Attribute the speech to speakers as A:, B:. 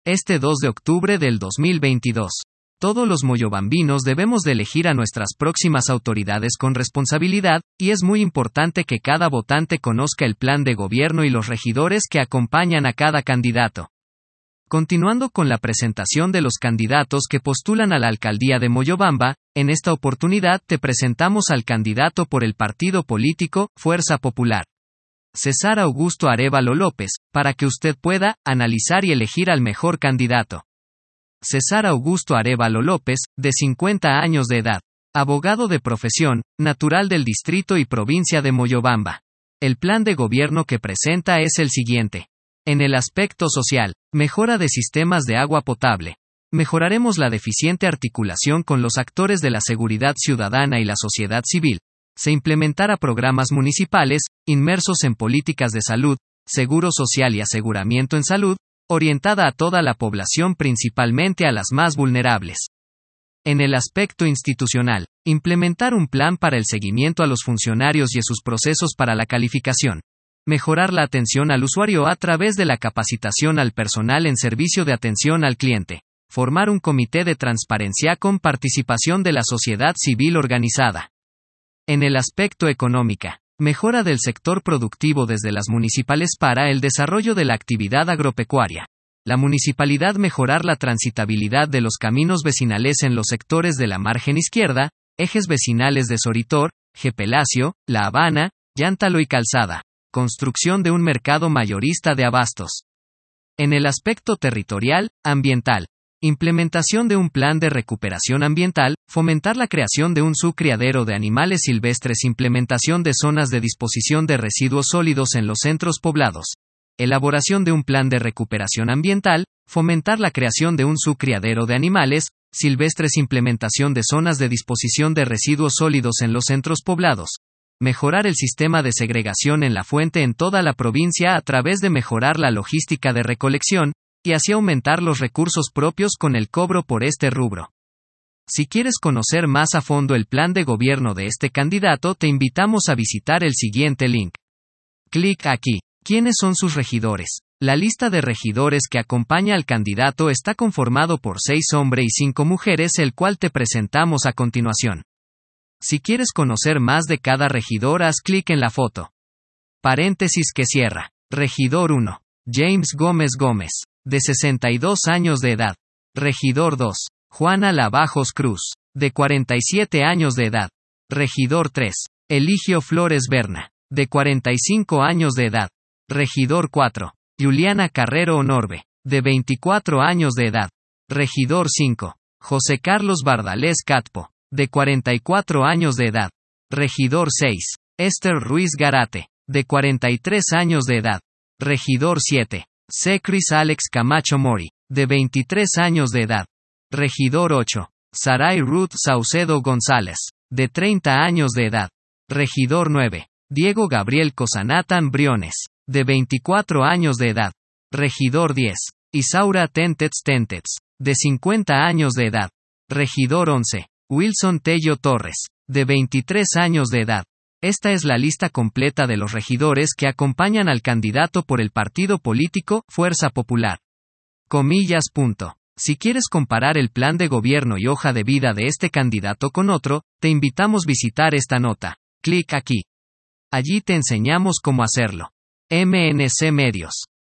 A: Este 2 de octubre del 2022. Todos los moyobambinos debemos de elegir a nuestras próximas autoridades con responsabilidad, y es muy importante que cada votante conozca el plan de gobierno y los regidores que acompañan a cada candidato. Continuando con la presentación de los candidatos que postulan a la alcaldía de Moyobamba, en esta oportunidad te presentamos al candidato por el partido político Fuerza Popular, César Augusto Arévalo López, para que usted pueda analizar y elegir al mejor candidato. César Augusto Arévalo López, de 50 años de edad, abogado de profesión, natural del distrito y provincia de Moyobamba. El plan de gobierno que presenta es el siguiente. En el aspecto social, mejora de sistemas de agua potable. Mejoraremos la deficiente articulación con los actores de la seguridad ciudadana y la sociedad civil. Se implementará programas municipales, inmersos en políticas de salud, seguro social y aseguramiento en salud, orientada a toda la población, principalmente a las más vulnerables. En el aspecto institucional, implementar un plan para el seguimiento a los funcionarios y a sus procesos para la calificación. Mejorar la atención al usuario a través de la capacitación al personal en servicio de atención al cliente. Formar un comité de transparencia con participación de la sociedad civil organizada. En el aspecto económico, mejora del sector productivo desde las municipales para el desarrollo de la actividad agropecuaria. La municipalidad mejorar la transitabilidad de los caminos vecinales en los sectores de la margen izquierda, ejes vecinales de Soritor, Gepelacio, La Habana, Yántalo y Calzada. Construcción de un mercado mayorista de abastos. En el aspecto territorial, ambiental. Implementación de un plan de recuperación ambiental, fomentar la creación de un subcriadero de animales silvestres, implementación de zonas de disposición de residuos sólidos en los centros poblados. Elaboración de un plan de recuperación ambiental, fomentar la creación de un subcriadero de animales silvestres, implementación de zonas de disposición de residuos sólidos en los centros poblados. Mejorar el sistema de segregación en la fuente en toda la provincia a través de mejorar la logística de recolección, y así aumentar los recursos propios con el cobro por este rubro. Si quieres conocer más a fondo el plan de gobierno de este candidato, te invitamos a visitar el siguiente link. Clic aquí. ¿Quiénes son sus regidores? La lista de regidores que acompaña al candidato está conformado por 6 hombres y 5 mujeres, el cual te presentamos a continuación. Si quieres conocer más de cada regidor, haz clic en la foto. Paréntesis que cierra. Regidor 1. James Gómez Gómez, de 62 años de edad. Regidor 2. Juana Lavajos Cruz, de 47 años de edad. Regidor 3. Eligio Flores Berna, de 45 años de edad. Regidor 4. Juliana Carrero Honorbe, de 24 años de edad. Regidor 5. José Carlos Bardalés Catpo, de 44 años de edad. Regidor 6. Esther Ruiz Garate, de 43 años de edad. Regidor 7. Secris Alex Camacho Mori, de 23 años de edad. Regidor 8. Saray Ruth Saucedo González, de 30 años de edad. Regidor 9. Diego Gabriel Cosanatan Briones, de 24 años de edad. Regidor 10. Isaura Tentets, de 50 años de edad. Regidor 11. Wilson Tello Torres, de 23 años de edad. Esta es la lista completa de los regidores que acompañan al candidato por el partido político Fuerza Popular. Comillas. Si quieres comparar el plan de gobierno y hoja de vida de este candidato con otro, te invitamos a visitar esta nota. Clic aquí. Allí te enseñamos cómo hacerlo. MNC Medios.